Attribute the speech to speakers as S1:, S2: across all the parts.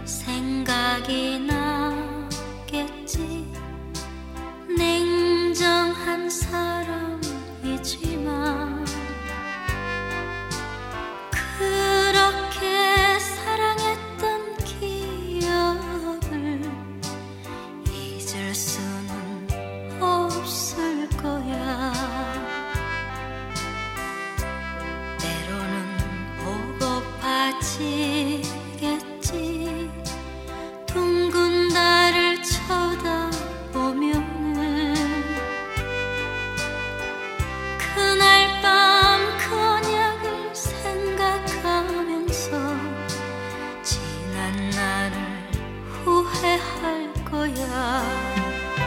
S1: 생각이 나겠지. 냉정한 사람이지만 그렇게 사랑했던 기억을 잊을 수는 없을 거야. 때로는 보고파지겠지. 둥근 달을 쳐다보면은 그날 밤 그녀를 생각하면서 지난 날을 후회할 거야.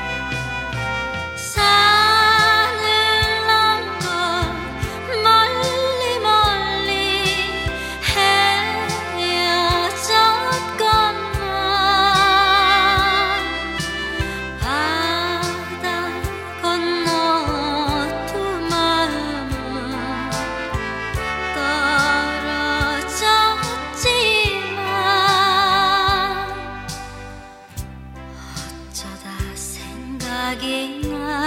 S1: 생각이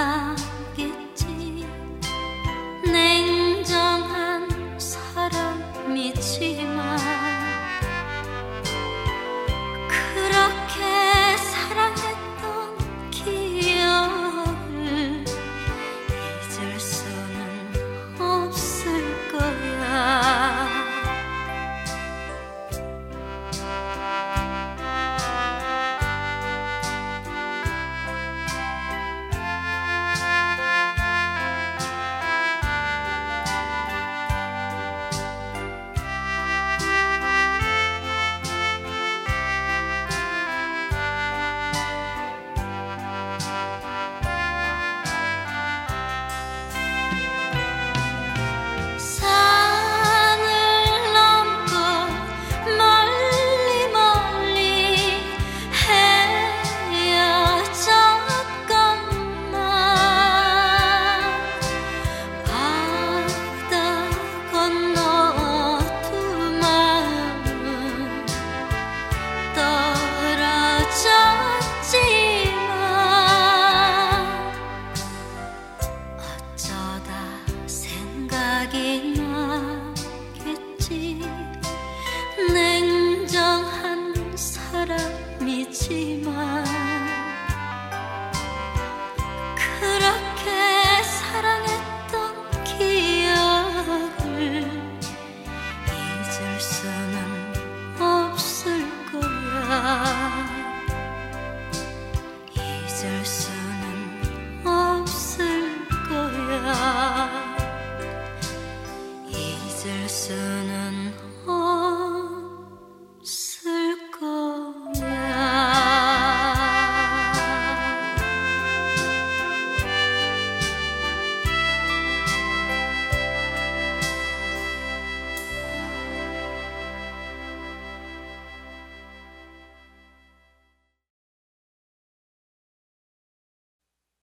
S1: 나겠지. 냉정한 사람이지만 그렇게 사랑했던 기억을 잊을 수는 없을 거야. 생각이 나겠지. 냉정한 사람이지만 그렇게 사랑했던 기억을 잊을 수는 없을 거야. 잊을 수는 없을 거야. 잊을 수는